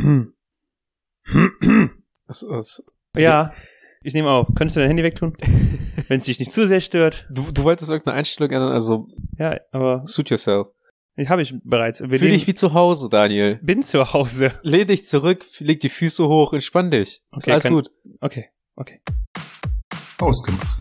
Ja, ich nehme auf. Könntest du dein Handy wegtun? Wenn es dich nicht zu sehr stört. Du wolltest irgendeine Einstellung ändern, also Ja, aber suit yourself. habe ich bereits. Fühl dich wie zu Hause, Daniel. Bin zu Hause. Lehn dich zurück, leg die Füße hoch, entspann dich. Okay, Ist alles gut. Okay. Ausgemacht.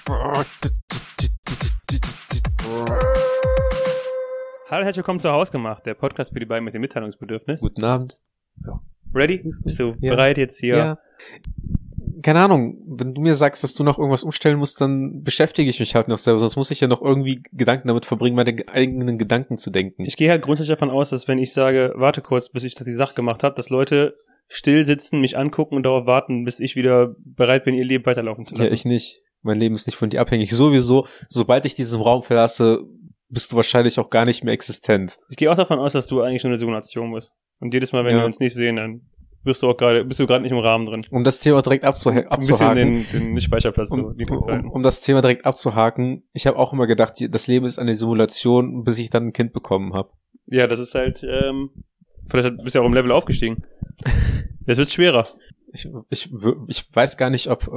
Hallo, herzlich willkommen zu Hausgemacht, der Podcast für die beiden mit dem Mitteilungsbedürfnis. Guten Abend. So. Ready? Bist du Ja. bereit jetzt hier? Ja. Keine Ahnung, wenn du mir sagst, dass du noch irgendwas umstellen musst, dann beschäftige ich mich halt noch selber, sonst muss ich ja noch irgendwie Gedanken damit verbringen, meine eigenen Gedanken zu denken. Ich gehe halt grundsätzlich davon aus, dass wenn ich sage, warte kurz, bis ich die Sache gemacht habe, dass Leute still sitzen, mich angucken und darauf warten, bis ich wieder bereit bin, ihr Leben weiterlaufen zu lassen. Ja, ich nicht. Mein Leben ist nicht von dir abhängig. Sowieso, sobald ich diesen Raum verlasse, bist du wahrscheinlich auch gar nicht mehr existent. Ich gehe auch davon aus, dass du eigentlich nur eine Simulation bist. Und jedes Mal, wenn Ja. wir uns nicht sehen, dann bist du gerade nicht im Rahmen drin. Um das Thema direkt Ein bisschen abzuhaken. den Speicherplatz so niedrig zu halten. Um das Thema direkt abzuhaken, ich habe auch immer gedacht, das Leben ist eine Simulation, bis ich dann ein Kind bekommen habe. Ja, das ist halt, vielleicht bist du ja auch im Level aufgestiegen. Das wird schwerer. Ich weiß gar nicht, ob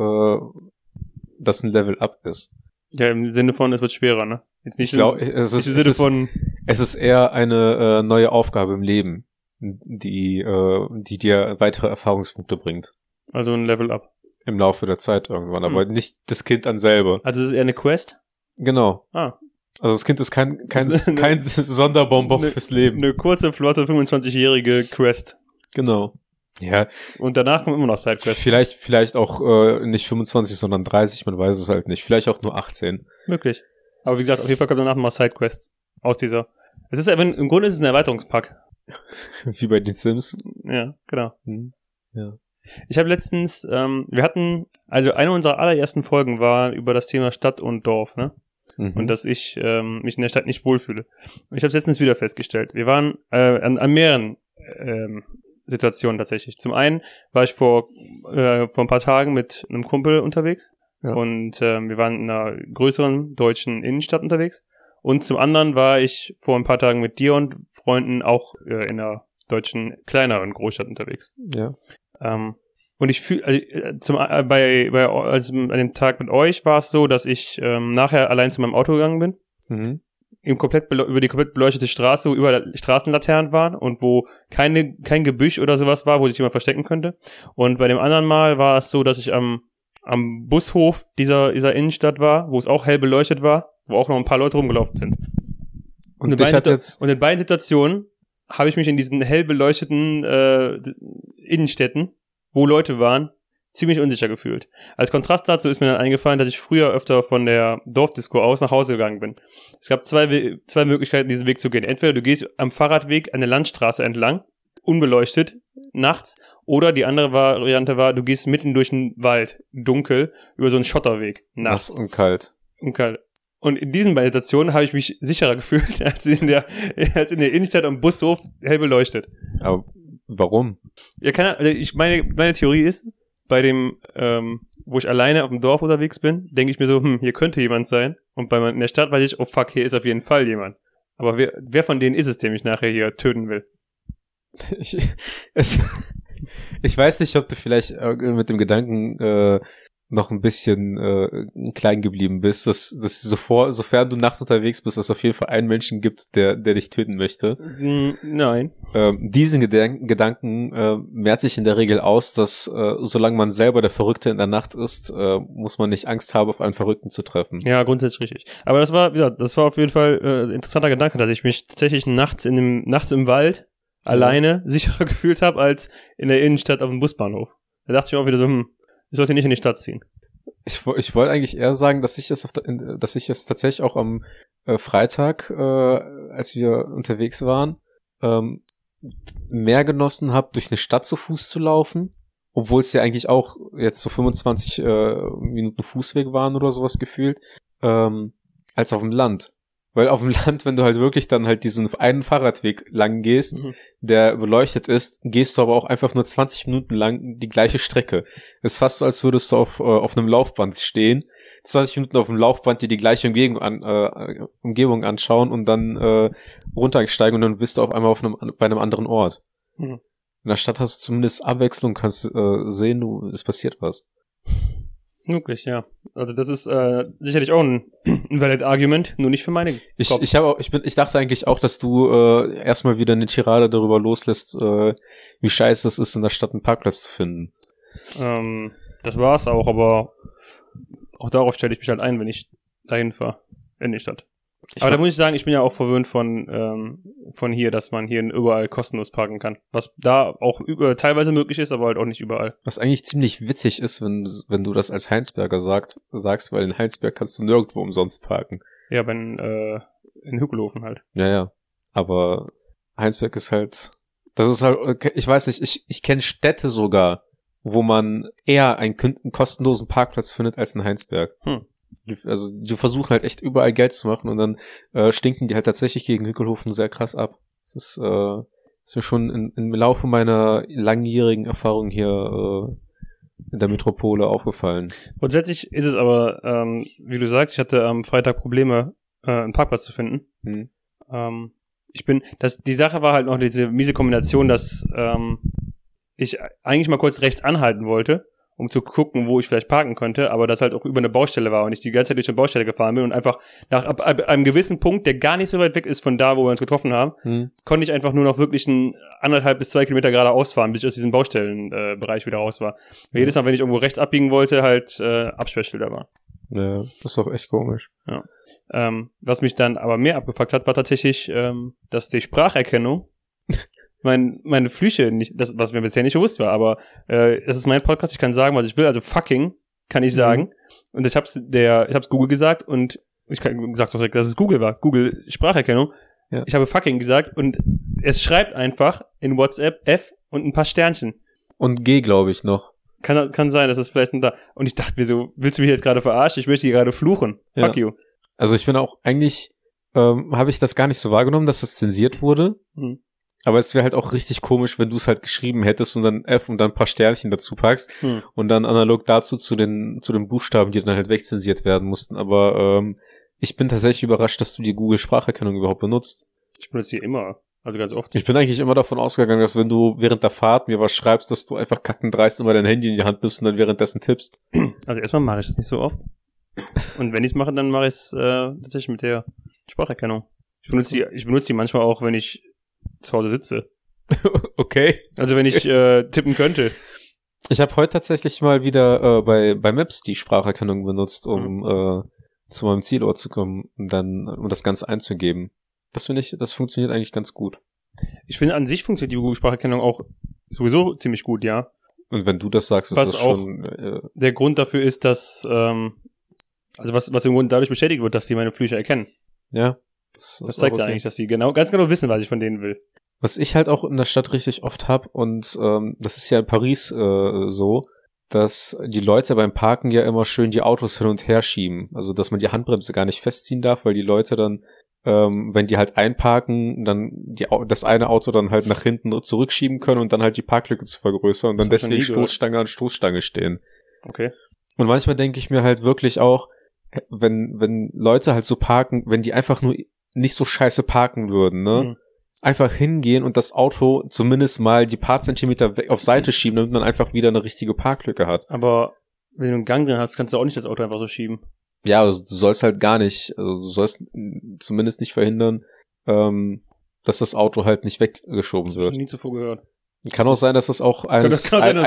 das ein Level-Up ist. Ja, im Sinne von, es wird schwerer, ne? Jetzt nicht, Ich glaube, nicht im Sinne von, es ist eher eine neue Aufgabe im Leben, die dir weitere Erfahrungspunkte bringt. also ein Level Up. Im Laufe der Zeit irgendwann, aber nicht das Kind an selber. Also es ist eher eine Quest? Genau. Ah. Also das Kind ist kein Ne- Sonderbonbon fürs Leben. Eine kurze, flotte, 25-jährige Quest. Genau. Ja, Und danach kommen immer noch Sidequests. vielleicht auch nicht 25, sondern 30, man weiß es halt nicht. Vielleicht auch nur 18. Möglich. Aber wie gesagt, auf jeden Fall kommen danach nochmal Sidequests aus dieser. Es ist einfach, im Grunde ist es ein Erweiterungspack. Wie bei den Sims. Ja, genau. Ja. Ich habe letztens, wir hatten, also eine unserer allerersten Folgen war über das Thema Stadt und Dorf, ne? Und dass ich mich in der Stadt nicht wohlfühle. Und ich habe es letztens wieder festgestellt. Wir waren an mehreren Situationen tatsächlich. Zum einen war ich vor ein paar Tagen mit einem Kumpel unterwegs. Ja. Und wir waren in einer größeren deutschen Innenstadt unterwegs. Und zum anderen war ich vor ein paar Tagen mit dir und Freunden auch in einer deutschen kleineren Großstadt unterwegs. Ja. Und ich fühle, also an dem Tag mit euch war es so, dass ich nachher allein zu meinem Auto gegangen bin, Mhm. über die komplett beleuchtete Straße, wo überall Straßenlaternen waren und wo kein Gebüsch oder sowas war, wo sich jemand verstecken könnte. Und bei dem anderen Mal war es so, dass ich am Bushof dieser Innenstadt war, wo es auch hell beleuchtet war, wo auch noch ein paar Leute rumgelaufen sind. Und in beiden Situationen habe ich mich in diesen hell beleuchteten Innenstädten, wo Leute waren, ziemlich unsicher gefühlt. Als Kontrast dazu ist mir dann eingefallen, dass ich früher öfter von der Dorfdisco aus nach Hause gegangen bin. Es gab zwei Möglichkeiten, diesen Weg zu gehen. Entweder du gehst am Fahrradweg eine Landstraße entlang, unbeleuchtet, nachts, oder die andere Variante war, du gehst mitten durch den Wald, dunkel, über so einen Schotterweg, nachts. Nass und kalt. Und in diesen beiden Situationen habe ich mich sicherer gefühlt, als in der Innenstadt am Bushof hell beleuchtet. Aber warum? Ja, meine Theorie ist, bei dem, wo ich alleine auf dem Dorf unterwegs bin, denke ich mir so, hier könnte jemand sein. Und in der Stadt weiß ich, oh fuck, hier ist auf jeden Fall jemand. Aber wer von denen ist es, der mich nachher hier töten will? Ich weiß nicht, ob du vielleicht mit dem Gedanken noch ein bisschen klein geblieben bist, dass sofern du nachts unterwegs bist, dass es auf jeden Fall einen Menschen gibt, der dich töten möchte. Nein. Diesen Gedanken mehrt sich in der Regel aus, dass solange man selber der Verrückte in der Nacht ist, muss man nicht Angst haben, auf einen Verrückten zu treffen. Ja, grundsätzlich richtig. Aber das war auf jeden Fall ein interessanter Gedanke, dass ich mich tatsächlich nachts im Wald alleine sicherer gefühlt habe, als in der Innenstadt auf dem Busbahnhof. Da dachte ich mir auch wieder so, ich sollte nicht in die Stadt ziehen. Ich wollte eigentlich eher sagen, dass ich es tatsächlich auch am Freitag, als wir unterwegs waren, mehr genossen habe, durch eine Stadt zu Fuß zu laufen, obwohl es ja eigentlich auch jetzt so 25 Minuten Fußweg waren oder sowas gefühlt, als auf dem Land. Weil auf dem Land, wenn du halt wirklich dann halt diesen einen Fahrradweg lang gehst, der beleuchtet ist, gehst du aber auch einfach nur 20 Minuten lang die gleiche Strecke. Ist fast so, als würdest du auf einem Laufband stehen, 20 Minuten auf dem Laufband dir die gleiche Umgebung anschauen und dann runtersteigen und dann bist du auf einmal bei einem anderen Ort. In der Stadt hast du zumindest Abwechslung, kannst sehen, es passiert was. Wirklich, ja. Also das ist sicherlich auch ein valid Argument, nur nicht für meine Kopf. Ich dachte eigentlich auch, dass du erstmal wieder eine Tirade darüber loslässt, wie scheiße es ist, in der Stadt einen Parkplatz zu finden. Das war's auch, aber auch darauf stelle ich mich halt ein, wenn ich dahin fahre, in die Stadt. Aber da muss ich sagen, ich bin ja auch verwöhnt von hier, dass man hier überall kostenlos parken kann. Was da auch teilweise möglich ist, aber halt auch nicht überall. Was eigentlich ziemlich witzig ist, wenn du das als Heinsberger sagst, weil in Heinsberg kannst du nirgendwo umsonst parken. Ja, in Hückelhofen halt. Ja. Aber Heinsberg ist halt, das ist halt, ich weiß nicht, ich kenne Städte sogar, wo man eher einen kostenlosen Parkplatz findet als in Heinsberg. Also die versuchen halt echt überall Geld zu machen und dann stinken die halt tatsächlich gegen Hückelhofen sehr krass ab. Das ist mir schon im Laufe meiner langjährigen Erfahrung hier in der Metropole aufgefallen. Grundsätzlich ist es aber, wie du sagst, ich hatte am Freitag Probleme, einen Parkplatz zu finden. Die Sache war halt noch diese miese Kombination, dass ich eigentlich mal kurz rechts anhalten wollte, um zu gucken, wo ich vielleicht parken könnte, aber das halt auch über eine Baustelle war und ich die ganze Zeit durch eine Baustelle gefahren bin und einfach ab einem gewissen Punkt, der gar nicht so weit weg ist von da, wo wir uns getroffen haben, konnte ich einfach nur noch wirklich 1,5 bis 2 Kilometer geradeaus fahren, bis ich aus diesem Baustellenbereich wieder raus war. Jedes Mal, wenn ich irgendwo rechts abbiegen wollte, halt Absperrschilder war. Ja, das ist doch echt komisch. Ja. Was mich dann aber mehr abgefuckt hat, war tatsächlich, dass die Spracherkennung meine Flüche nicht, das, was mir bisher nicht bewusst war, aber das ist mein Podcast, ich kann sagen, was ich will, also fucking kann ich sagen. Und ich hab's Google gesagt und ich sag's auch direkt, dass es Google war. Google Spracherkennung. Ja. Ich habe fucking gesagt und es schreibt einfach in WhatsApp F und ein paar Sternchen. Und G, glaube ich, noch. Kann sein, dass es vielleicht da. Und ich dachte mir so, willst du mich jetzt gerade verarschen? Ich möchte hier gerade fluchen. Ja. Fuck you. Also ich bin auch eigentlich, habe ich das gar nicht so wahrgenommen, dass das zensiert wurde. Aber es wäre halt auch richtig komisch, wenn du es halt geschrieben hättest und dann F und dann ein paar Sternchen dazu packst und dann analog dazu zu den Buchstaben, die dann halt wegzensiert werden mussten. Aber ich bin tatsächlich überrascht, dass du die Google Spracherkennung überhaupt benutzt. Ich benutze sie immer, also ganz oft. Ich bin eigentlich immer davon ausgegangen, dass wenn du während der Fahrt mir was schreibst, dass du einfach kackendreist immer dein Handy in die Hand nimmst und dann währenddessen tippst. Also erstmal mache ich das nicht so oft. Und wenn ich es mache, dann mache ich es tatsächlich mit der Spracherkennung. Ich benutze die manchmal auch, wenn ich zu Hause sitze. Okay. Also wenn ich tippen könnte. Ich habe heute tatsächlich mal wieder bei Maps die Spracherkennung benutzt, um zu meinem Zielort zu kommen und dann um das Ganze einzugeben. Das finde ich, das funktioniert eigentlich ganz gut. Ich finde, an sich funktioniert die Google-Spracherkennung auch sowieso ziemlich gut, ja. Und wenn du das sagst, ist was das auch schon... der Grund dafür ist, dass was im Grunde dadurch bestätigt wird, dass die meine Flüche erkennen. Ja. Das zeigt ja eigentlich, dass sie ganz genau wissen, was ich von denen will. Was ich halt auch in der Stadt richtig oft hab, und das ist ja in Paris so, dass die Leute beim Parken ja immer schön die Autos hin und her schieben. Also, dass man die Handbremse gar nicht festziehen darf, weil die Leute dann, wenn die halt einparken, dann das eine Auto dann halt nach hinten zurückschieben können und dann halt die Parklücke zu vergrößern und dann deswegen Stoßstange an Stoßstange stehen. Okay. Und manchmal denke ich mir halt wirklich auch, wenn Leute halt so parken, wenn die einfach nur nicht so scheiße parken würden, ne? Einfach hingehen und das Auto zumindest mal die paar Zentimeter auf Seite schieben, damit man einfach wieder eine richtige Parklücke hat. Aber wenn du einen Gang drin hast, kannst du auch nicht das Auto einfach so schieben. Ja, also du sollst halt gar nicht, also du sollst zumindest nicht verhindern, dass das Auto halt nicht weggeschoben wird. Das hab ich nie zuvor gehört. Kann auch sein, dass das auch eins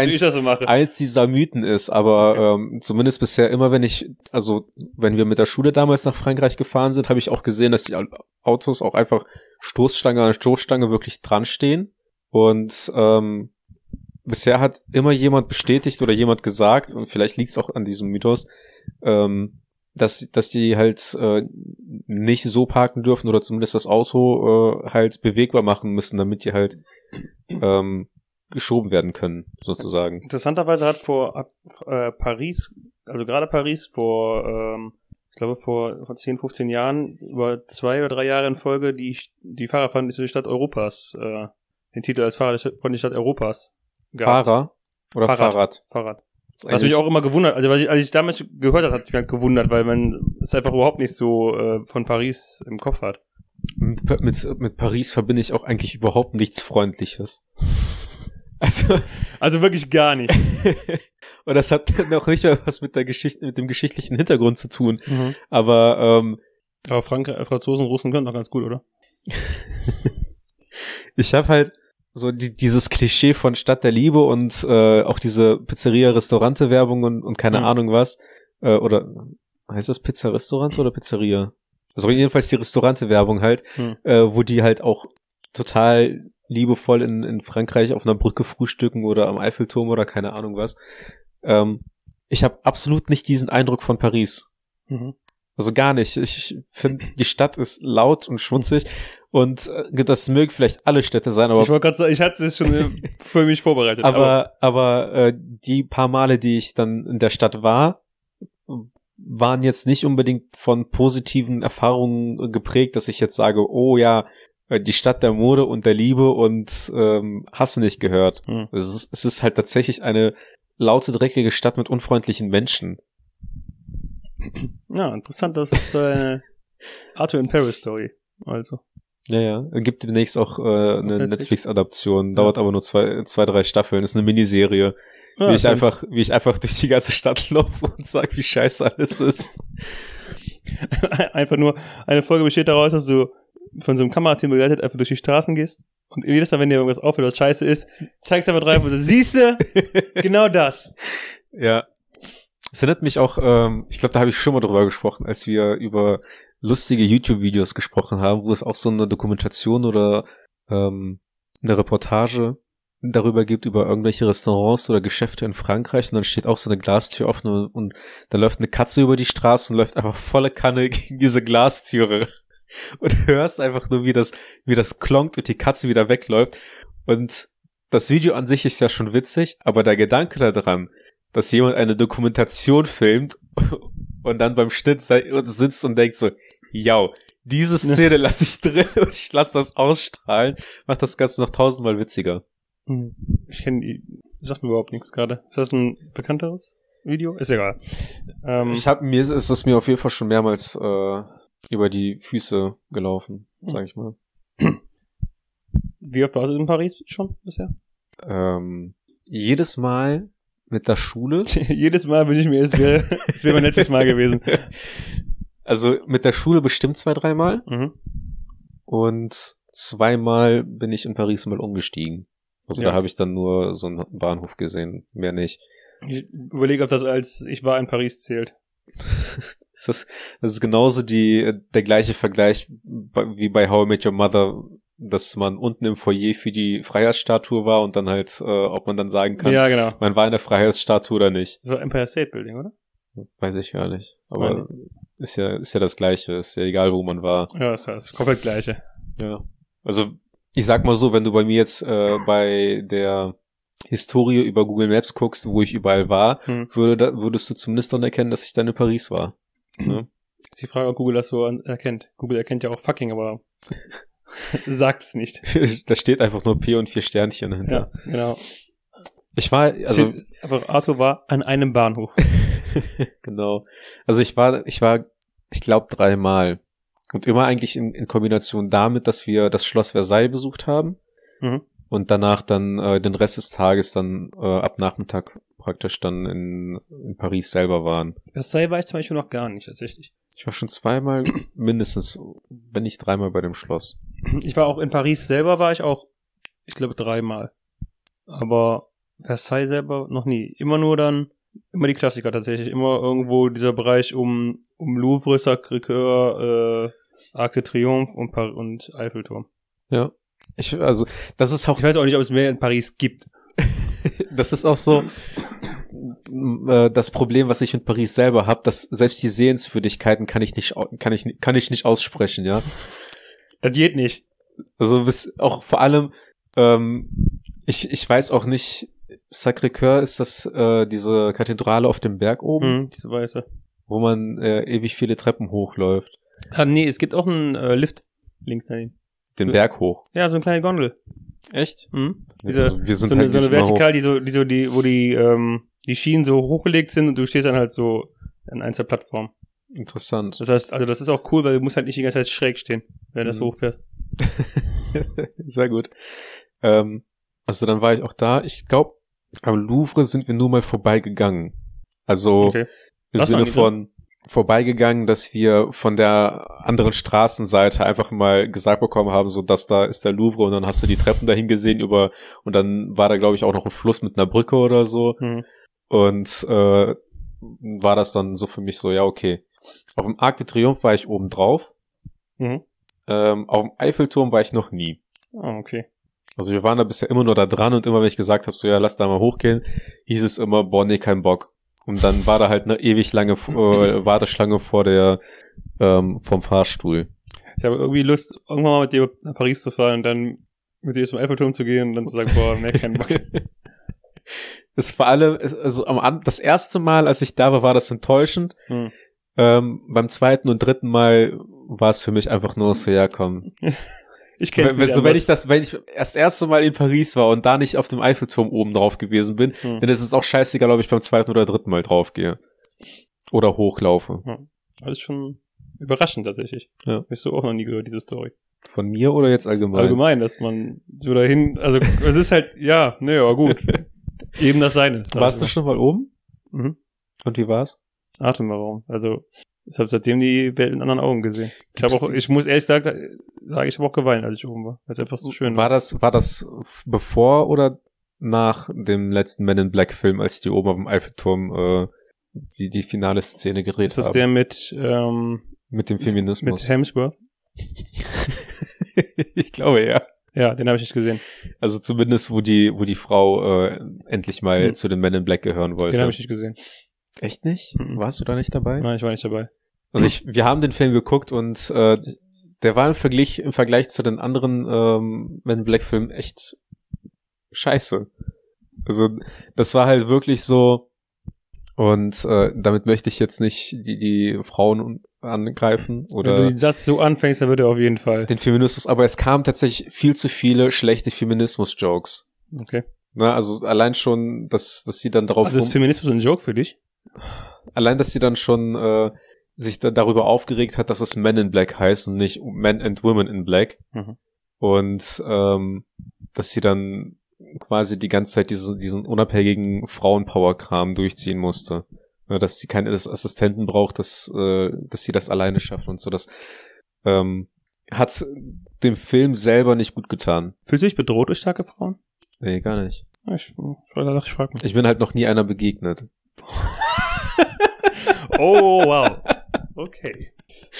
dieser Mythen ist, aber zumindest bisher immer, wenn wir mit der Schule damals nach Frankreich gefahren sind, habe ich auch gesehen, dass die Autos auch einfach Stoßstange an Stoßstange wirklich dran stehen. Und bisher hat immer jemand bestätigt oder jemand gesagt, und vielleicht liegt es auch an diesem Mythos, dass die halt nicht so parken dürfen oder zumindest das Auto halt bewegbar machen müssen, damit die halt geschoben werden können, sozusagen. Interessanterweise hat Paris, also gerade Paris ich glaube vor 10, 15 Jahren, über 2 oder 3 Jahre in Folge die Fahrradfreundlichste Stadt Europas, den Titel als Fahrradfreundliche Stadt Europas gehabt. Fahrer oder Fahrrad? Fahrrad. Was mich auch immer gewundert, also als ich damals gehört habe, hat mich halt gewundert, weil man es einfach überhaupt nicht so von Paris im Kopf hat. Mit Paris verbinde ich auch eigentlich überhaupt nichts Freundliches. Also wirklich gar nicht. Und das hat dann auch nicht mal was mit der Geschichte, mit dem geschichtlichen Hintergrund zu tun. Aber Franzosen, Russen können doch ganz gut, oder? ich habe halt so dieses Klischee von Stadt der Liebe und auch diese Pizzeria-Restaurante-Werbung und keine Ahnung was. Oder heißt das Pizza-Restaurant oder Pizzeria? Also jedenfalls die Restaurante-Werbung halt, wo die halt auch total liebevoll in Frankreich auf einer Brücke frühstücken oder am Eiffelturm oder keine Ahnung was. Ich habe absolut nicht diesen Eindruck von Paris. Also gar nicht. Ich finde, die Stadt ist laut und schmutzig und das mögen vielleicht alle Städte sein, aber... Ich wollte gerade sagen, ich hatte es schon für mich vorbereitet. Aber die paar Male, die ich dann in der Stadt war, waren jetzt nicht unbedingt von positiven Erfahrungen geprägt, dass ich jetzt sage, oh ja, die Stadt der Mode und der Liebe und hast du nicht gehört. Es ist halt tatsächlich eine laute, dreckige Stadt mit unfreundlichen Menschen. Ja, interessant, das ist eine Arthur in Paris Story. Also. Ja. Gibt demnächst auch eine Netflix-Adaption, dauert aber nur zwei, 3 Staffeln, ist eine Miniserie. Ja, wie ich einfach durch die ganze Stadt laufe und sage, wie scheiße alles ist. Einfach nur, eine Folge besteht daraus, dass du von so einem Kamerateam begleitet einfach durch die Straßen gehst und jedes Mal, wenn dir irgendwas auffällt, was scheiße ist, zeigst du einfach drauf und so, siehste, genau das. Ja. Es erinnert mich auch, ich glaube, da habe ich schon mal drüber gesprochen, als wir über lustige YouTube-Videos gesprochen haben, wo es auch so eine Dokumentation oder eine Reportage darüber gibt, über irgendwelche Restaurants oder Geschäfte in Frankreich und dann steht auch so eine Glastür offen und da läuft eine Katze über die Straße und läuft einfach volle Kanne gegen diese Glastüre und hörst einfach nur, wie das klonkt und die Katze wieder wegläuft und das Video an sich ist ja schon witzig, aber der Gedanke daran, dass jemand eine Dokumentation filmt und dann beim Schnitt sitzt und denkt so, ja, diese Szene lasse ich drin und ich lasse das ausstrahlen, macht das Ganze noch 1000-mal witziger. Ich kenne sagt mir überhaupt nichts gerade. Ist das ein bekannteres Video? Ist egal. Ist es mir auf jeden Fall schon mehrmals über die Füße gelaufen, sag ich mal. Wie oft warst du in Paris schon bisher? Jedes Mal mit der Schule. Jedes Mal wünsche ich mir, es wäre mein letztes Mal gewesen. Also mit der Schule bestimmt 2-3 Mal. Und 2 Mal bin ich in Paris mal umgestiegen. Also da habe ich dann nur so einen Bahnhof gesehen, mehr nicht. Ich überlege, ob das als ich war in Paris zählt. Das ist genauso der gleiche Vergleich wie bei How I Met Your Mother, dass man unten im Foyer für die Freiheitsstatue war und dann halt, ob man dann sagen kann, ja, genau. Man war in der Freiheitsstatue oder nicht. Das war Empire State Building, oder? Weiß ich gar nicht. Aber ist ja das Gleiche, ist ja egal, wo man war. Ja, ist das komplett Gleiche. Ja. Also, ich sag mal so, wenn du bei mir jetzt bei der Historie über Google Maps guckst, wo ich überall war, würdest du zumindest dann erkennen, dass ich dann in Paris war. Ne? Ist die Frage, ob Google das so erkennt. Google erkennt ja auch fucking, aber sagt es nicht. Da steht einfach nur P und 4 Sternchen dahinter. Ja, genau. Aber Arthur war an einem Bahnhof. Genau. Also ich glaube 3 Mal. Und immer eigentlich in Kombination damit, dass wir das Schloss Versailles besucht haben. Und danach dann den Rest des Tages dann ab Nachmittag praktisch dann in Paris selber waren. Versailles war ich zum Beispiel noch gar nicht, tatsächlich. Ich war schon 2 Mal mindestens, wenn nicht 3 Mal bei dem Schloss. Ich war auch in Paris selber, war ich auch, ich glaube 3 Mal. Aber Versailles selber noch nie. Immer die Klassiker tatsächlich. Immer irgendwo dieser Bereich um Louvre, Sacré-Cœur, Arc de Triomphe und Eiffelturm. Ja. Das ist auch... Ich weiß auch nicht, ob es mehr in Paris gibt. Das ist auch so das Problem, was ich in Paris selber habe, dass selbst die Sehenswürdigkeiten kann ich nicht aussprechen, ja. Das geht nicht. Also auch vor allem, ich weiß auch nicht, Sacré-Cœur ist das diese Kathedrale auf dem Berg oben? Diese weiße. Wo man ewig viele Treppen hochläuft. Nee, es gibt auch einen Lift links daneben. Den Berg hoch? Ja, so eine kleine Gondel. Echt? Wir sind so eine vertikal, wo die Schienen so hochgelegt sind und du stehst dann halt so an einer Plattform. Interessant. Das heißt, also das ist auch cool, weil du musst halt nicht die ganze Zeit schräg stehen, wenn du das hochfährst. Sehr gut. Also dann war ich auch da. Ich glaube, am Louvre sind wir nur mal vorbeigegangen. Also Okay. im Was Sinne waren die von vorbeigegangen, dass wir von der anderen Straßenseite einfach mal gesagt bekommen haben, so, das da ist der Louvre, und dann hast du die Treppen dahin gesehen und dann war da, glaube ich, auch noch ein Fluss mit einer Brücke oder so. Mhm. Und war das dann so für mich so, ja, okay. Auf dem Arc de Triomphe war ich oben drauf. Mhm. Auf dem Eiffelturm war ich noch nie. Ah, okay. Also wir waren da bisher immer nur da dran, und immer wenn ich gesagt habe, so, ja, lass da mal hochgehen, hieß es immer, boah, nee, kein Bock. Und dann war da halt eine ewig lange Warteschlange vor der vom Fahrstuhl. Ich habe irgendwie Lust, irgendwann mal mit dir nach Paris zu fahren und dann mit dir zum Eiffelturm zu gehen und dann zu sagen, boah, mehr keinen Bock. Das war also das erste Mal, als ich da war, war das enttäuschend. Hm. Beim zweiten und dritten Mal war es für mich einfach nur so, ja, komm. Ich kenne es Wenn ich das erste Mal in Paris war und da nicht auf dem Eiffelturm oben drauf gewesen bin, dann ist es auch scheißegal, ob ich beim zweiten oder dritten Mal drauf gehe. Oder hochlaufe. Alles schon überraschend tatsächlich. Ja. Hast du auch noch nie gehört, diese Story. Von mir oder jetzt allgemein? Allgemein, dass man so dahin, also es ist halt, ja, ne, aber gut. Eben das Seine. Warst du schon mal oben? Mhm. Und wie war's? Atemberaubend. Also, ich habe seitdem die Welt in anderen Augen gesehen. Ich muss ehrlich sagen, ich habe auch geweint, als ich oben war. Weil es einfach so schön war. War das bevor oder nach dem letzten Men in Black Film, als die oben auf dem Eiffelturm die finale Szene gedreht haben? Ist das der mit dem Feminismus? Mit Hemsworth? Ich glaube, ja. Ja, den habe ich nicht gesehen. Also zumindest, wo die Frau endlich mal zu den Men in Black gehören wollte. Den habe ich nicht gesehen. Echt nicht? Warst du da nicht dabei? Nein, ich war nicht dabei. Also wir haben den Film geguckt und der war im Vergleich zu den anderen Men in Black Filmen echt scheiße. Also das war halt wirklich so, und damit möchte ich jetzt nicht die Frauen angreifen oder wenn du den Satz so anfängst, dann wird er auf jeden Fall den Feminismus, aber es kamen tatsächlich viel zu viele schlechte Feminismus-Jokes. Okay. Na, also allein schon, dass sie dann darauf Also ist Feminismus ein Joke für dich? Allein, dass sie dann schon sich darüber aufgeregt hat, dass es Men in Black heißt und nicht Men and Women in Black. Mhm. Und dass sie dann quasi die ganze Zeit diesen unabhängigen Frauenpower-Kram durchziehen musste. Ja, dass sie keine Assistenten braucht, dass sie das alleine schafft und so. Das hat dem Film selber nicht gut getan. Fühlst du dich bedroht durch starke Frauen? Nee, gar nicht. Ich frag mich. Ich bin halt noch nie einer begegnet. Oh, wow. Okay.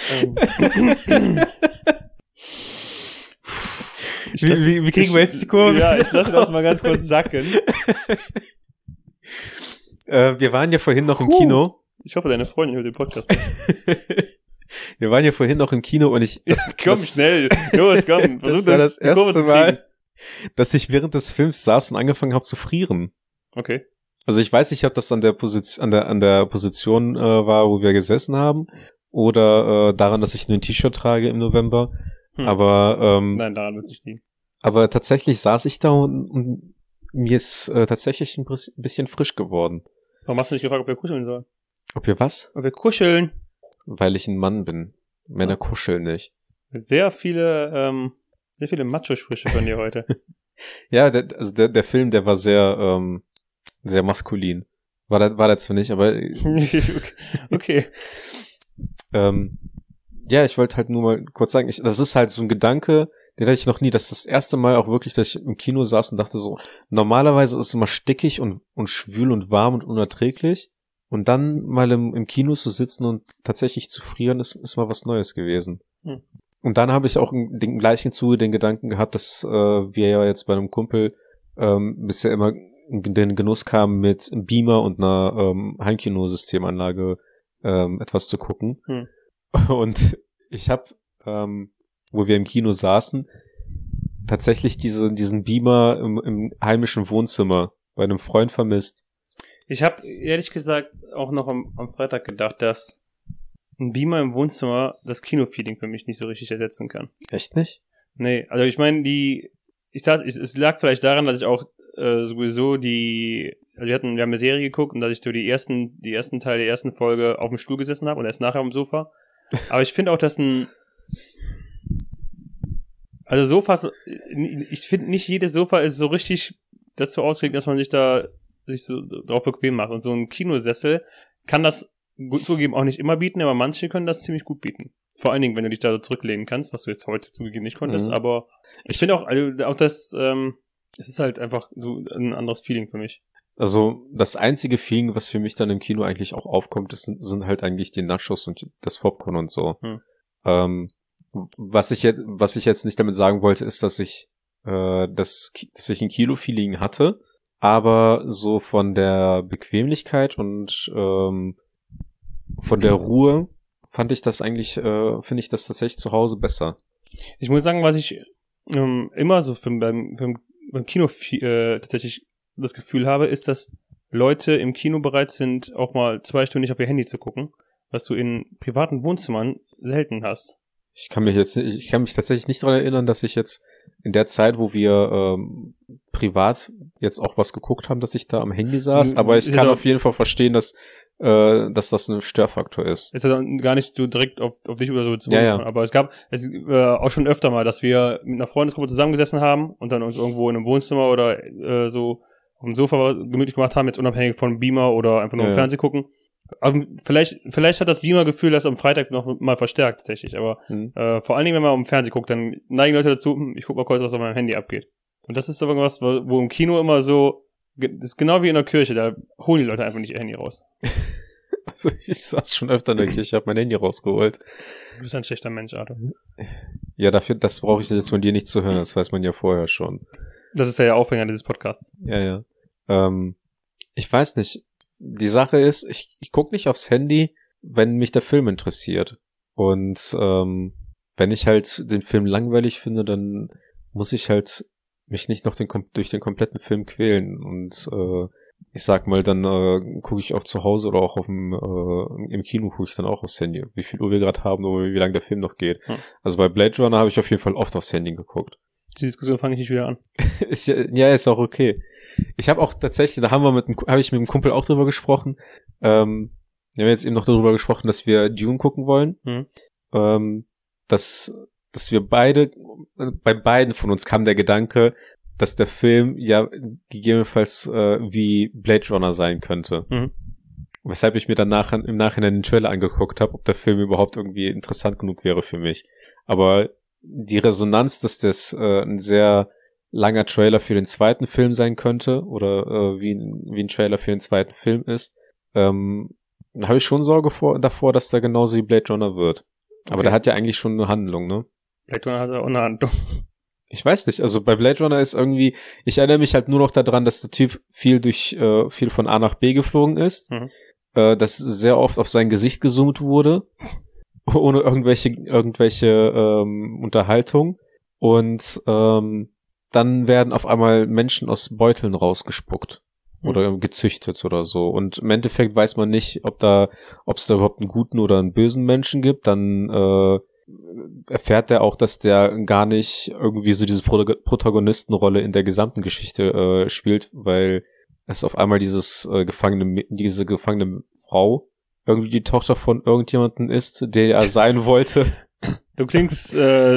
Wie kriegen wir jetzt die Kurve? Ja, ich lasse das mal ganz kurz sacken. Wir waren ja vorhin noch im Kino. Ich hoffe, deine Freundin hört den Podcast. Wir waren ja vorhin noch im Kino und komm, schnell. Los, komm. Das war das erste Mal, dass ich während des Films saß und angefangen habe zu frieren. Okay. Also ich weiß nicht, ob das an der Position war, wo wir gesessen haben, oder daran, dass ich nur ein T-Shirt trage im November. Aber nein, daran wird es nicht liegen. Aber tatsächlich saß ich da und mir ist tatsächlich ein bisschen frisch geworden. Warum hast du nicht gefragt, ob wir kuscheln sollen? Ob wir was? Ob wir kuscheln? Weil ich ein Mann bin. Männer kuscheln nicht. Sehr viele Macho-Sprüche von dir heute. Ja, der Film, der war sehr sehr maskulin. War der zwar nicht, aber okay. Ja, ich wollte halt nur mal kurz sagen, das ist halt so ein Gedanke, den hatte ich noch nie. Das ist das erste Mal auch wirklich, dass ich im Kino saß und dachte so, normalerweise ist es immer stickig und schwül und warm und unerträglich. Und dann mal im Kino zu sitzen und tatsächlich zu frieren, ist mal was Neues gewesen. Und dann habe ich auch in dem gleichen Zuge den Gedanken gehabt, dass wir ja jetzt bei einem Kumpel bisher immer in den Genuss kamen, mit einem Beamer und einer Heimkino-Systemanlage etwas zu gucken. Und ich habe, wo wir im Kino saßen, tatsächlich diesen Beamer im heimischen Wohnzimmer bei einem Freund vermisst. Ich habe ehrlich gesagt auch noch am Freitag gedacht, dass ein Beamer im Wohnzimmer das Kino-Feeling für mich nicht so richtig ersetzen kann. Echt nicht? Nee, also ich meine, es lag vielleicht daran, dass ich auch sowieso wir haben eine Serie geguckt und dass ich so die ersten Teile der ersten Folge auf dem Stuhl gesessen habe und erst nachher am Sofa. Aber ich finde auch, dass Also Sofas, ich finde nicht jedes Sofa ist so richtig dazu ausgelegt, dass man sich so drauf bequem macht. Und so ein Kinosessel kann das gut zugegeben auch nicht immer bieten, aber manche können das ziemlich gut bieten. Vor allen Dingen, wenn du dich da so zurücklehnen kannst, was du jetzt heute zugegeben nicht konntest. Aber ich finde auch, also auch das, es ist halt einfach so ein anderes Feeling für mich. Also das einzige Feeling, was für mich dann im Kino eigentlich auch aufkommt, sind halt eigentlich die Nachos und das Popcorn und so. Was ich jetzt nicht damit sagen wollte, ist, dass ich ein Kino-Feeling hatte, aber so von der Bequemlichkeit und von der Ruhe finde ich das tatsächlich zu Hause besser. Ich muss sagen, was ich immer so beim Kino tatsächlich das Gefühl habe, ist, dass Leute im Kino bereit sind, auch mal 2 Stunden nicht auf ihr Handy zu gucken, was du in privaten Wohnzimmern selten hast. Ich kann mich tatsächlich nicht daran erinnern, dass ich jetzt in der Zeit, wo wir privat jetzt auch was geguckt haben, dass ich da am Handy saß, aber ich kann auf jeden Fall verstehen, dass das ein Störfaktor ist. Ist ja gar nicht so direkt auf dich oder so bezogen, ja. Aber es gab auch schon öfter mal, dass wir mit einer Freundesgruppe zusammengesessen haben und dann uns irgendwo in einem Wohnzimmer oder so auf dem Sofa gemütlich gemacht haben, jetzt unabhängig von Beamer oder einfach nur im Fernsehen gucken. Aber vielleicht hat das Beamer-Gefühl das am Freitag noch mal verstärkt tatsächlich, aber vor allen Dingen, wenn man auf dem Fernsehen guckt, dann neigen Leute dazu, ich guck mal kurz, was auf meinem Handy abgeht. Und das ist aber was, wo im Kino immer so, das ist genau wie in der Kirche, da holen die Leute einfach nicht ihr Handy raus. Also ich saß schon öfter in der Kirche, habe mein Handy rausgeholt. Du bist ein schlechter Mensch, Arthur. Ja, das brauche ich jetzt von dir nicht zu hören, das weiß man ja vorher schon. Das ist ja der Aufhänger dieses Podcasts. Ja. Ich weiß nicht. Die Sache ist, ich gucke nicht aufs Handy, wenn mich der Film interessiert. Und wenn ich halt den Film langweilig finde, dann muss ich halt mich nicht noch durch den kompletten Film quälen. Und ich sag mal, dann gucke ich auch zu Hause oder auch im Kino gucke ich dann auch aufs Handy. Wie viel Uhr wir gerade haben oder wie lange der Film noch geht. Also bei Blade Runner habe ich auf jeden Fall oft aufs Handy geguckt. Die Diskussion fange ich nicht wieder an. Ist auch okay. Ich habe auch tatsächlich, da habe ich mit dem Kumpel auch drüber gesprochen. Wir haben jetzt eben noch darüber gesprochen, dass wir Dune gucken wollen. Dass wir bei beiden von uns kam der Gedanke, dass der Film ja gegebenenfalls wie Blade Runner sein könnte. Weshalb ich mir dann im Nachhinein den Trailer angeguckt habe, ob der Film überhaupt irgendwie interessant genug wäre für mich. Aber die Resonanz, dass das ein sehr langer Trailer für den zweiten Film sein könnte oder wie ein Trailer für den zweiten Film ist, habe ich schon Sorge davor, dass der genauso wie Blade Runner wird. Aber der hat ja eigentlich schon eine Handlung, ne? Blade Runner hat ja auch eine Handlung. Ich weiß nicht, also bei Blade Runner ist irgendwie, ich erinnere mich halt nur noch daran, dass der Typ viel von A nach B geflogen ist, dass sehr oft auf sein Gesicht gezoomt wurde, ohne irgendwelche Unterhaltung, und dann werden auf einmal Menschen aus Beuteln rausgespuckt oder gezüchtet oder so, und im Endeffekt weiß man nicht, ob es da überhaupt einen guten oder einen bösen Menschen gibt. Dann erfährt er auch, dass der gar nicht irgendwie so diese Protagonistenrolle in der gesamten Geschichte spielt, weil es auf einmal diese gefangene Frau irgendwie die Tochter von irgendjemandem ist, der er sein wollte. Du klingt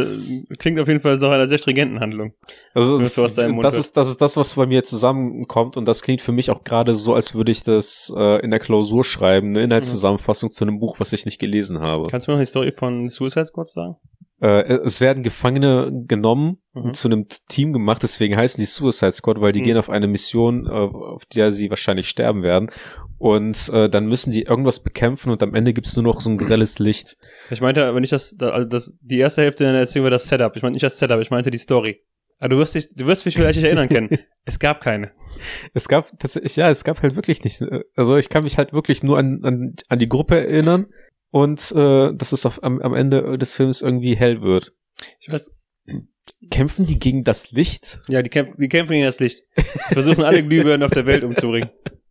auf jeden Fall nach einer sehr stringenten Handlung. Also das ist das, was bei mir zusammenkommt, und das klingt für mich auch gerade so, als würde ich das in der Klausur schreiben, eine Inhaltszusammenfassung zu einem Buch, was ich nicht gelesen habe. Kannst du mir noch die Story von Suicide Squad sagen? Es werden Gefangene genommen und zu einem Team gemacht, deswegen heißen die Suicide Squad, weil die gehen auf eine Mission, auf der sie wahrscheinlich sterben werden, und dann müssen die irgendwas bekämpfen, und am Ende gibt's nur noch so ein grelles Licht. Ich meinte, aber nicht die erste Hälfte der Erzählung war das Setup. Ich meinte nicht das Setup, ich meinte die Story. Aber du wirst mich vielleicht nicht erinnern können. Es gab keine. Es gab halt wirklich nicht. Also ich kann mich halt wirklich nur an die Gruppe erinnern, und dass es am Ende des Films irgendwie hell wird. Ich weiß. Kämpfen die gegen das Licht? Ja, die kämpfen gegen das Licht. Die versuchen alle Glühbirnen auf der Welt umzubringen.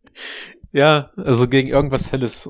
Ja, also gegen irgendwas Helles.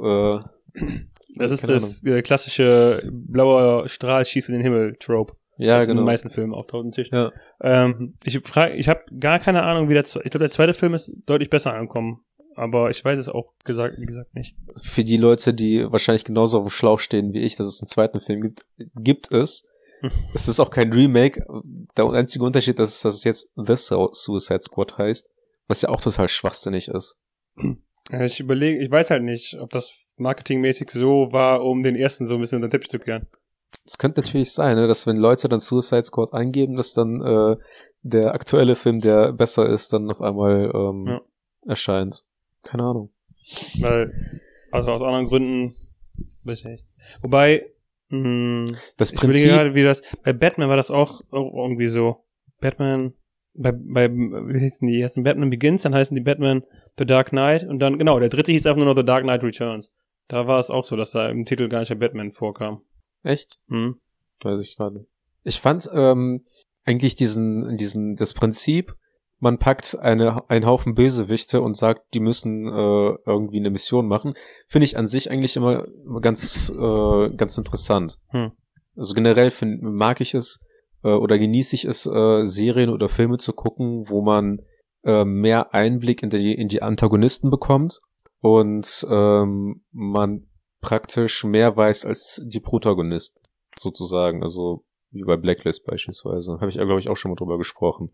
Das ist das klassische blauer Strahl schießt in den Himmel-Trope. Ja, das genau. In den meisten Filmen auftaucht natürlich. Ja. Ich habe gar keine Ahnung, ich glaube, der zweite Film ist deutlich besser angekommen. Aber ich weiß es auch wie gesagt nicht. Für die Leute, die wahrscheinlich genauso auf dem Schlauch stehen wie ich, dass es einen zweiten Film gibt es. Es ist auch kein Remake. Der einzige Unterschied ist, dass es jetzt The Suicide Squad heißt, was ja auch total schwachsinnig ist. Ich weiß halt nicht, ob das marketingmäßig so war, um den ersten so ein bisschen unter den Teppich zu kehren. Es könnte natürlich sein, ne, dass wenn Leute dann Suicide Squad eingeben, dass dann der aktuelle Film, der besser ist, dann auf einmal erscheint. Keine Ahnung. Weil, also aus anderen Gründen, weiß ich nicht. Wobei, das ich Prinzip, überlege gerade, wie das, bei Batman war das auch irgendwie so. Batman, wie hießen die jetzt? Batman Begins, dann heißen die Batman The Dark Knight und dann, genau, der dritte hieß einfach nur noch The Dark Knight Returns. Da war es auch so, dass da im Titel gar nicht der Batman vorkam. echt? Weiß ich gerade. Ich fand eigentlich das Prinzip, man packt einen Haufen Bösewichte und sagt, die müssen irgendwie eine Mission machen, finde ich an sich eigentlich immer ganz interessant. Also generell mag ich es oder genieße ich es, Serien oder Filme zu gucken, wo man mehr Einblick in die Antagonisten bekommt und man praktisch mehr weiß als die Protagonisten, sozusagen. Also wie bei Blacklist beispielsweise. Habe ich ja, glaube ich, auch schon mal drüber gesprochen.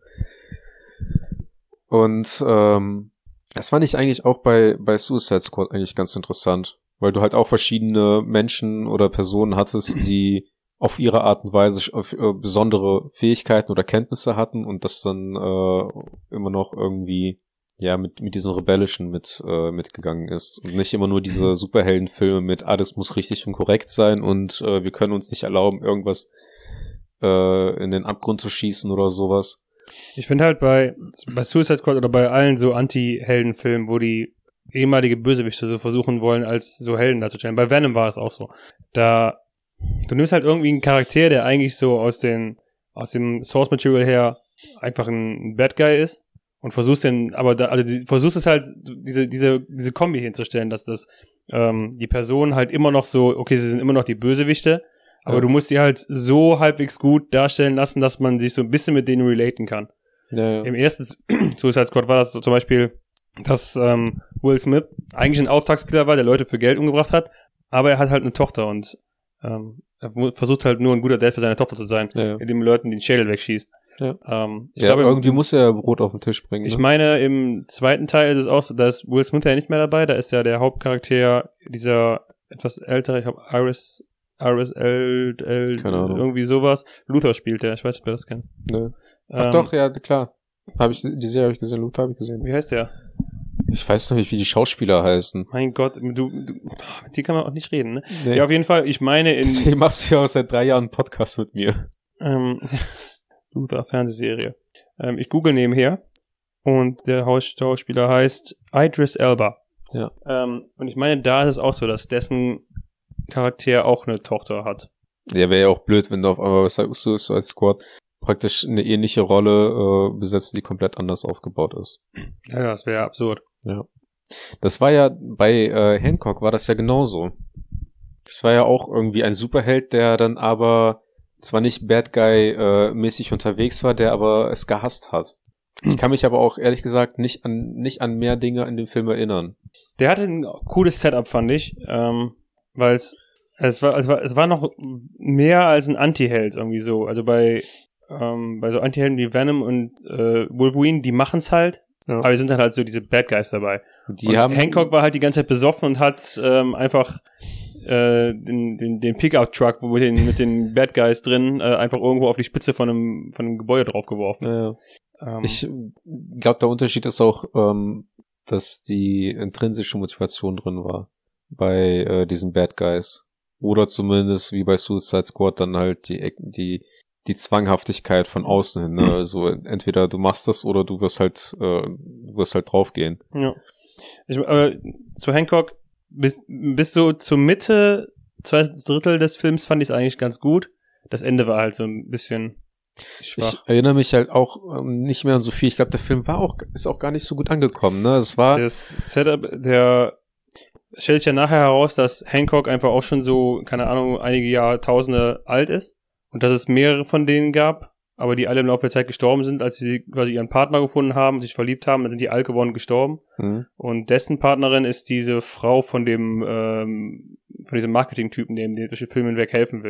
Und das fand ich eigentlich auch bei Suicide Squad eigentlich ganz interessant, weil du halt auch verschiedene Menschen oder Personen hattest, die auf ihre Art und Weise besondere Fähigkeiten oder Kenntnisse hatten und das dann immer noch irgendwie mit diesem Rebellischen mitgegangen ist und nicht immer nur diese Superheldenfilme mit alles muss richtig und korrekt sein und wir können uns nicht erlauben, irgendwas in den Abgrund zu schießen oder sowas. Ich finde halt bei Suicide Squad oder bei allen so Anti-Helden-Filmen, wo die ehemalige Bösewichte so versuchen wollen, als so Helden darzustellen. Bei Venom war es auch so. Du nimmst halt irgendwie einen Charakter, der eigentlich so aus dem Source Material her einfach ein Bad Guy ist und versuchst versuchst es halt, diese Kombi hinzustellen, dass die Person halt immer noch so, okay, sie sind immer noch die Bösewichte, aber du musst die halt so halbwegs gut darstellen lassen, dass man sich so ein bisschen mit denen relaten kann. Ja. Im ersten Suicide Squad war das so zum Beispiel, dass Will Smith eigentlich ein Auftragskiller war, der Leute für Geld umgebracht hat, aber er hat halt eine Tochter und er versucht halt nur ein guter Dad für seine Tochter zu sein, indem er Leuten den Schädel wegschießt. Ja. Ich glaube, irgendwie muss er Brot auf den Tisch bringen. Ich meine, im zweiten Teil ist es auch so, da ist Will Smith ja nicht mehr dabei, da ist ja der Hauptcharakter dieser etwas ältere, ich glaube irgendwie sowas. Luther spielt der, ich weiß nicht, ob du das kennst. Nö. Ach doch, ja, klar. Die Serie habe ich gesehen, Luther habe ich gesehen. Wie heißt der? Ich weiß noch nicht, wie die Schauspieler heißen. Mein Gott, mit die kann man auch nicht reden, ne? Nee. Ja, auf jeden Fall, ich meine Deswegen machst du ja auch seit 3 Jahren einen Podcast mit mir. Luther, Fernsehserie. Ich google nebenher und der Schauspieler heißt Idris Elba. Ja. Und ich meine, da ist es auch so, dass dessen Charakter auch eine Tochter hat. Ja, wäre ja auch blöd, wenn du auf einmal Suicide Squad praktisch eine ähnliche Rolle besetzt, die komplett anders aufgebaut ist. Ja, das wäre ja absurd. Ja. Das war ja, bei Hancock war das ja genauso. Das war ja auch irgendwie ein Superheld, der dann aber zwar nicht Bad Guy mäßig unterwegs war, der aber es gehasst hat. Ich kann mich aber auch, ehrlich gesagt, nicht an mehr Dinge in dem Film erinnern. Der hatte ein cooles Setup, fand ich, weil es war noch mehr als ein Anti-Held irgendwie so. Also bei so Anti-Helden wie Venom und Wolverine, die machen's halt, aber die sind halt so diese Bad Guys dabei. Hancock war halt die ganze Zeit besoffen und hat einfach den Pickup-Truck mit den Bad Guys drin einfach irgendwo auf die Spitze von einem Gebäude draufgeworfen. Ja. Ich glaube, der Unterschied ist auch, dass die intrinsische Motivation drin war bei diesen Bad Guys. Oder zumindest wie bei Suicide Squad dann halt die Zwanghaftigkeit von außen hin. Ne? Also entweder du machst das oder du wirst halt draufgehen. Ja. Zu Hancock bis so zur Mitte, 2/3 des Films fand ich es eigentlich ganz gut. Das Ende war halt so ein bisschen schwach. Ich erinnere mich halt auch nicht mehr an so viel. Ich glaube, der Film ist auch gar nicht so gut angekommen. Ne? Es war das Setup, der stellt sich ja nachher heraus, dass Hancock einfach auch schon so, keine Ahnung, einige Jahrtausende alt ist und dass es mehrere von denen gab, aber die alle im Laufe der Zeit gestorben sind, als sie quasi ihren Partner gefunden haben, sich verliebt haben, dann sind die alt geworden, gestorben. Und dessen Partnerin ist diese Frau von diesem Marketing-Typen, dem durch den Film hinweg helfen will.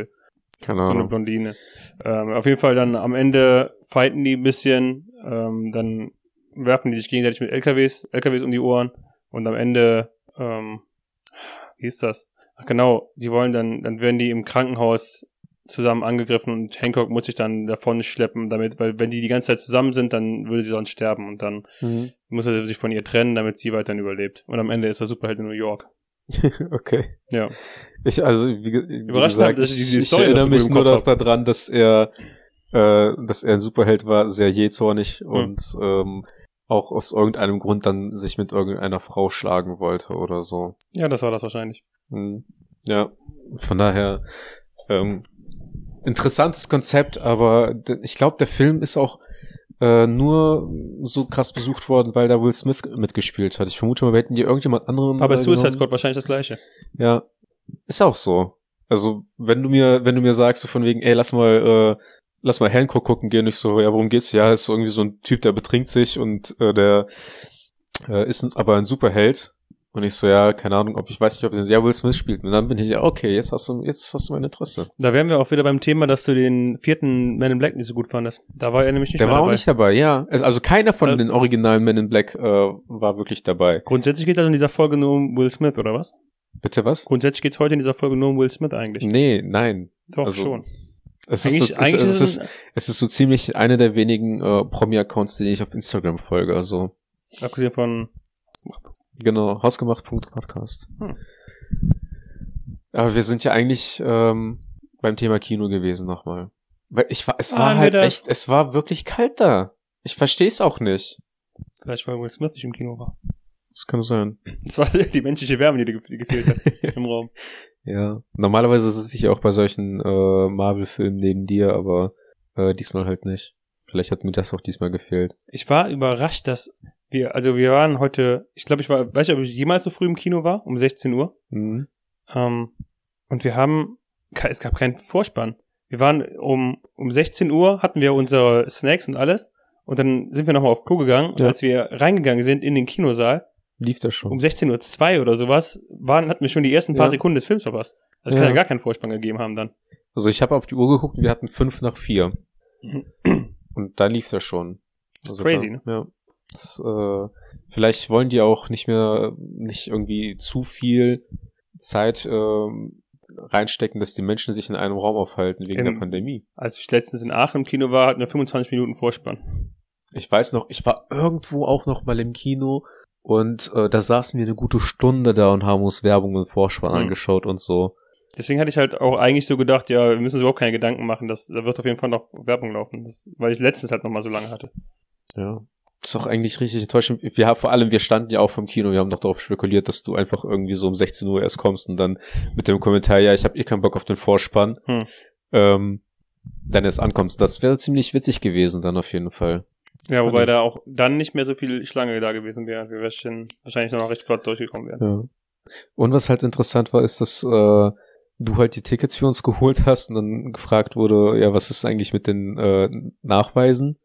Keine So eine Ahnung. Blondine. Auf jeden Fall dann am Ende fighten die ein bisschen, dann werfen die sich gegenseitig mit LKWs um die Ohren und am Ende, wie hieß das? Ach genau, die wollen dann werden die im Krankenhaus zusammen angegriffen und Hancock muss sich dann davon schleppen, damit, weil wenn die ganze Zeit zusammen sind, dann würde sie sonst sterben und dann muss er sich von ihr trennen, damit sie weiterhin überlebt. Und am Ende ist er Superheld in New York. Okay. Ja. Wie Überraschend, gesagt, dass ich diese ich Story noch erinnere so gut mich im nur Kopf hab. daran, dass er ein Superheld war, sehr jähzornig und auch aus irgendeinem Grund dann sich mit irgendeiner Frau schlagen wollte oder so. Ja, das war das wahrscheinlich. Ja, von daher interessantes Konzept, aber ich glaube, der Film ist auch nur so krass besucht worden, weil da Will Smith mitgespielt hat. Ich vermute mal, wir hätten die irgendjemand anderen Aber Suicide genommen. Squad wahrscheinlich das gleiche. Ja, ist auch so. Also, wenn du mir sagst, so von wegen, ey, lass mal Hancock gucken gehen, ich so, ja, worum geht's? Ja, ist irgendwie so ein Typ, der betrinkt sich und der ist aber ein Superheld. Und ich so, ja, keine Ahnung, Will Smith spielt. Und dann bin ich, ja, okay, jetzt hast du mein Interesse. Da wären wir auch wieder beim Thema, dass du den 4. Men in Black nicht so gut fandest. Da war er nämlich nicht Der mehr war dabei. auch nicht dabei, ja. Also keiner von den originalen Men in Black war wirklich dabei. Grundsätzlich geht es in dieser Folge nur um Will Smith, oder was? Bitte was? Grundsätzlich geht es heute in dieser Folge nur um Will Smith eigentlich. Nee, nein. Doch, also, schon. Es ist so ziemlich eine der wenigen Promi-Accounts, die ich auf Instagram folge, also. Abgesehen von Genau, hausgemacht.podcast. Aber wir sind ja eigentlich beim Thema Kino gewesen nochmal. Weil es war wirklich kalt da. Ich verstehe es auch nicht. Vielleicht weil Will Smith nicht im Kino war. Das kann sein. Das war die menschliche Wärme, die gefehlt hat im Raum. Ja, normalerweise sitze ich auch bei solchen Marvel-Filmen neben dir, aber diesmal halt nicht. Vielleicht hat mir das auch diesmal gefehlt. Ich war überrascht, dass wir waren heute, ich glaube, weiß nicht, ob ich jemals so früh im Kino war, um 16 Uhr. Mhm. Und es gab keinen Vorspann. Wir waren um 16 Uhr, hatten wir unsere Snacks und alles. Und dann sind wir nochmal auf Klo gegangen. Und als wir reingegangen sind in den Kinosaal, lief das schon. Um 16:02 Uhr oder sowas, hatten wir schon die ersten paar Sekunden des Films verpasst. Das kann ja gar keinen Vorspann gegeben haben dann. Also ich habe auf die Uhr geguckt und wir hatten 5:05. Und da lief das schon. Also crazy, ne? Ja. Das, vielleicht wollen die auch nicht irgendwie zu viel Zeit reinstecken, dass die Menschen sich in einem Raum aufhalten wegen der Pandemie. Als ich letztens in Aachen im Kino war, hatten wir 25 Minuten Vorspann. Ich weiß noch, ich war irgendwo auch noch mal im Kino und da saßen wir eine gute Stunde da und haben uns Werbung und Vorspann angeschaut und so. Deswegen hatte ich halt auch eigentlich so gedacht, ja, wir müssen uns überhaupt keine Gedanken machen, da wird auf jeden Fall noch Werbung laufen, weil ich letztens halt noch mal so lange hatte. Ja. Das ist auch eigentlich richtig enttäuschend. Wir standen ja auch vom Kino, wir haben doch darauf spekuliert, dass du einfach irgendwie so um 16 Uhr erst kommst und dann mit dem Kommentar, ja, ich habe keinen Bock auf den Vorspann, dann erst ankommst. Das wäre ziemlich witzig gewesen dann auf jeden Fall. Ja, wobei da auch dann nicht mehr so viel Schlange da gewesen wäre. Wir wären wahrscheinlich noch recht flott durchgekommen wären. Ja. Und was halt interessant war, ist, dass du halt die Tickets für uns geholt hast und dann gefragt wurde, ja, was ist eigentlich mit den Nachweisen?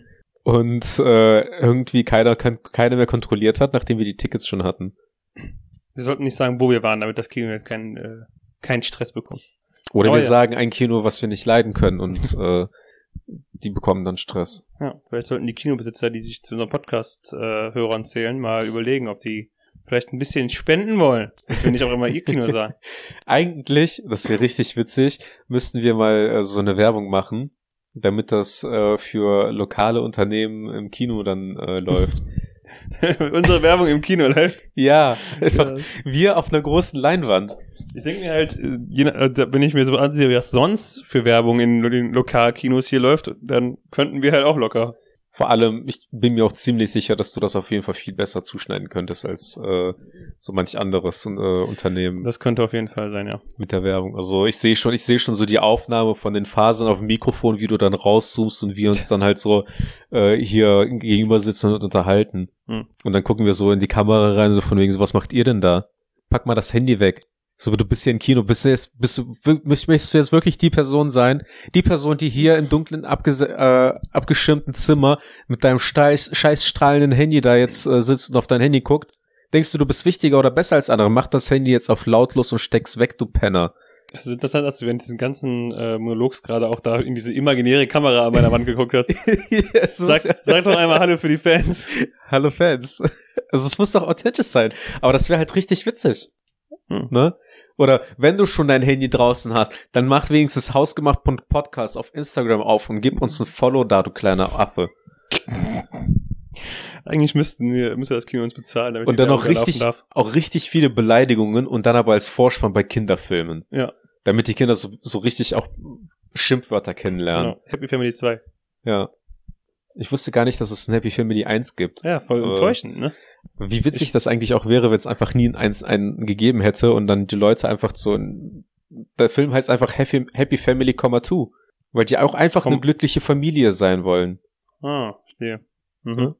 Und irgendwie keiner mehr kontrolliert hat, nachdem wir die Tickets schon hatten. Wir sollten nicht sagen, wo wir waren, damit das Kino jetzt keinen Stress bekommt. Oder wir sagen ein Kino, was wir nicht leiden können und die bekommen dann Stress. Ja, vielleicht sollten die Kinobesitzer, die sich zu unseren Podcast-Hörern zählen, mal überlegen, ob die vielleicht ein bisschen spenden wollen. Wenn nicht auch immer ihr Kino sagen. Eigentlich, das wäre richtig witzig, müssten wir mal so eine Werbung machen, damit das für lokale Unternehmen im Kino dann läuft. Unsere Werbung im Kino läuft? Ja, einfach wir auf einer großen Leinwand. Ich denke mir halt, wenn ich mir so ansehe, was sonst für Werbung in den Lokalkinos hier läuft, dann könnten wir halt auch locker. Vor allem, ich bin mir auch ziemlich sicher, dass du das auf jeden Fall viel besser zuschneiden könntest als so manch anderes Unternehmen. Das könnte auf jeden Fall sein, ja. Mit der Werbung. Also ich sehe schon so die Aufnahme von den Fasern auf dem Mikrofon, wie du dann rauszoomst und wir uns dann halt so hier gegenüber sitzen und unterhalten. Und dann gucken wir so in die Kamera rein, so von wegen, so, was macht ihr denn da? Pack mal das Handy weg. So, du bist hier im Kino, möchtest du jetzt wirklich die Person sein? Die Person, die hier im dunklen, abgeschirmten Zimmer mit deinem scheiß strahlenden Handy da jetzt sitzt und auf dein Handy guckt? Denkst du bist wichtiger oder besser als andere? Mach das Handy jetzt auf lautlos und steck's weg, du Penner. Es ist interessant, dass du während diesen ganzen Monologs gerade auch da in diese imaginäre Kamera an meiner Wand geguckt hast. Yes, Sag doch einmal Hallo für die Fans. Hallo Fans. Also es muss doch authentisch sein. Aber das wäre halt richtig witzig. Ne? Oder wenn du schon dein Handy draußen hast, dann mach wenigstens hausgemacht.podcast auf Instagram auf und gib uns ein Follow da, du kleiner Affe. Eigentlich müsste das Kino uns bezahlen, damit und dann auch richtig viele Beleidigungen und dann aber als Vorspann bei Kinderfilmen. Ja. Damit die Kinder so richtig auch Schimpfwörter kennenlernen. Genau. Happy Family 2. Ja. Ich wusste gar nicht, dass es ein Happy Family 1 gibt. Ja, voll enttäuschend, ne? Wie witzig das eigentlich auch wäre, wenn es einfach nie einen gegeben hätte und dann die Leute einfach so der Film heißt einfach Happy Family, 2. Weil die auch einfach eine glückliche Familie sein wollen. Ah, verstehe. Mhm.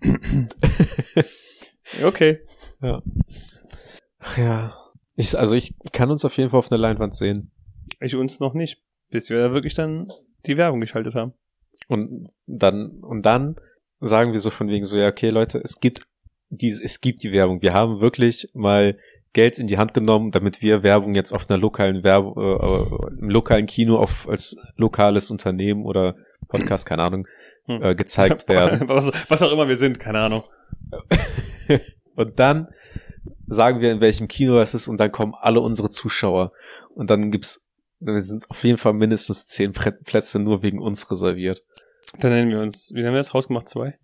Okay. Ja. Ach ja. Ich kann uns auf jeden Fall auf einer Leinwand sehen. Ich uns noch nicht, bis wir da wirklich dann die Werbung geschaltet haben. Und dann sagen wir so von wegen so, ja, okay, Leute, es gibt die Werbung. Wir haben wirklich mal Geld in die Hand genommen, damit wir Werbung jetzt auf einer lokalen im lokalen Kino als lokales Unternehmen oder Podcast, keine Ahnung, gezeigt werden. Was auch immer wir sind, keine Ahnung. Und dann sagen wir, in welchem Kino das ist und dann kommen alle unsere Zuschauer. Und dann sind auf jeden Fall mindestens 10 Plätze nur wegen uns reserviert. Dann nennen wir das? Hausgemacht 2?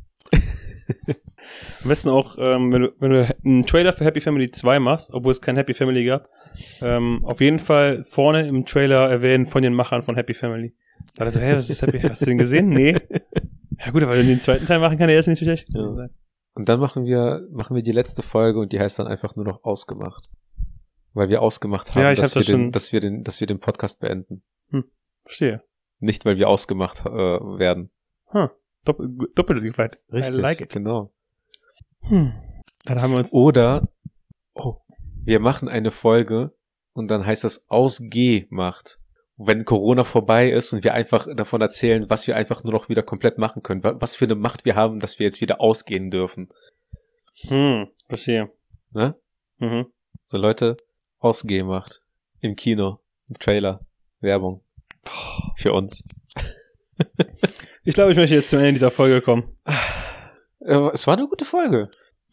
Am besten auch, wenn du einen Trailer für Happy Family 2 machst, obwohl es kein Happy Family gab, auf jeden Fall vorne im Trailer erwähnen von den Machern von Happy Family. Da so, hey, was ist Happy? Hast du den gesehen? Nee. Ja gut, aber wenn du den zweiten Teil machen kann, der ist nicht so schlecht. Ja. Und dann machen wir die letzte Folge und die heißt dann einfach nur noch Ausgemacht. Weil wir ausgemacht haben, dass wir den Podcast beenden. Verstehe. Nicht, weil wir ausgemacht werden. Doppelt gefeit. Richtig, I like it. Genau. Dann haben wir uns... Oder, wir machen eine Folge und dann heißt das Ausgemacht. Wenn Corona vorbei ist und wir einfach davon erzählen, was wir einfach nur noch wieder komplett machen können. Was für eine Macht wir haben, dass wir jetzt wieder ausgehen dürfen. Verstehe. Ne? Mhm. So Leute, Ausgemacht. Im Kino. Im Trailer. Werbung. Für uns. Ich glaube, ich möchte jetzt zum Ende dieser Folge kommen. Es war eine gute Folge.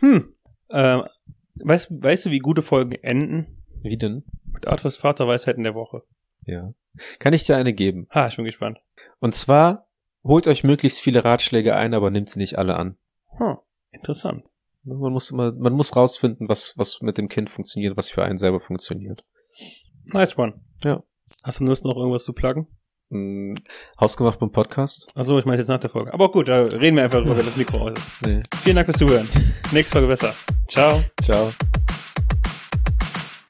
Weißt du, wie gute Folgen enden? Wie denn? Mit Arthurs Vaterweisheiten der Woche. Ja. Kann ich dir eine geben? Ich bin gespannt. Und zwar, holt euch möglichst viele Ratschläge ein, aber nehmt sie nicht alle an. Interessant. Man muss rausfinden, was mit dem Kind funktioniert, was für einen selber funktioniert. Nice one. Ja. Hast du Lust, noch irgendwas zu pluggen? Hausgemacht beim Podcast? Achso, ich meine jetzt nach der Folge. Aber gut, da reden wir einfach drüber, wenn das Mikro aus ist. Nee. Vielen Dank fürs Zuhören. Nächste Folge besser. Ciao. Ciao.